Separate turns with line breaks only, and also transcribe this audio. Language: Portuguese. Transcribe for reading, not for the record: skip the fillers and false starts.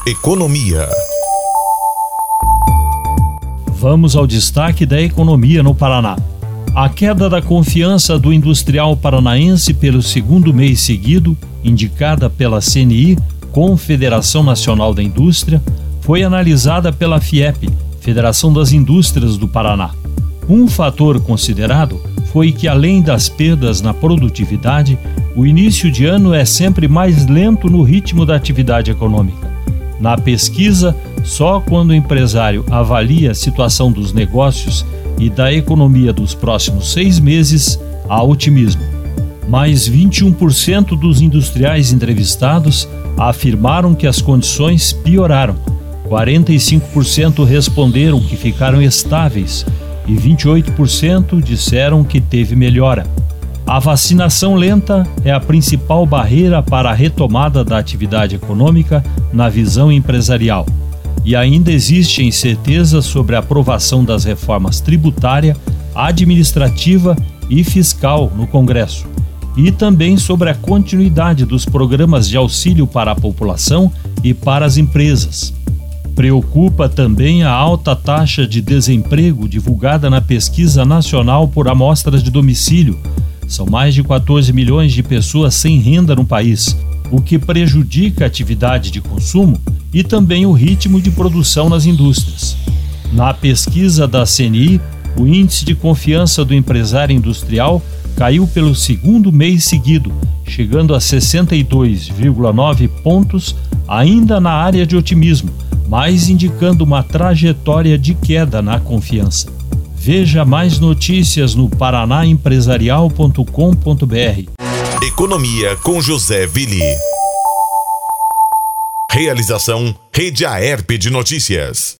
Economia.
Vamos ao destaque da economia no Paraná. A queda da confiança do industrial paranaense pelo segundo mês seguido, indicada pela CNI, Confederação Nacional da Indústria, foi analisada pela FIEP, Federação das Indústrias do Paraná. Um fator considerado foi que, além das perdas na produtividade, o início de ano é sempre mais lento no ritmo da atividade econômica. Na pesquisa, só quando o empresário avalia a situação dos negócios e da economia dos próximos 6 meses, há otimismo. Mais 21% dos industriais entrevistados afirmaram que as condições pioraram. 45% responderam que ficaram estáveis e 28% disseram que teve melhora. A vacinação lenta é a principal barreira para a retomada da atividade econômica na visão empresarial. E ainda existe incerteza sobre a aprovação das reformas tributária, administrativa e fiscal no Congresso. E também sobre a continuidade dos programas de auxílio para a população e para as empresas. Preocupa também a alta taxa de desemprego divulgada na Pesquisa Nacional por Amostras de Domicílio. São mais de 14 milhões de pessoas sem renda no país, o que prejudica a atividade de consumo e também o ritmo de produção nas indústrias. Na pesquisa da CNI, o índice de confiança do empresário industrial caiu pelo segundo mês seguido, chegando a 62,9 pontos, ainda na área de otimismo, mas indicando uma trajetória de queda na confiança. Veja mais notícias no paranaempresarial.com.br.
Economia com José Willi. Realização Rede Aerp de Notícias.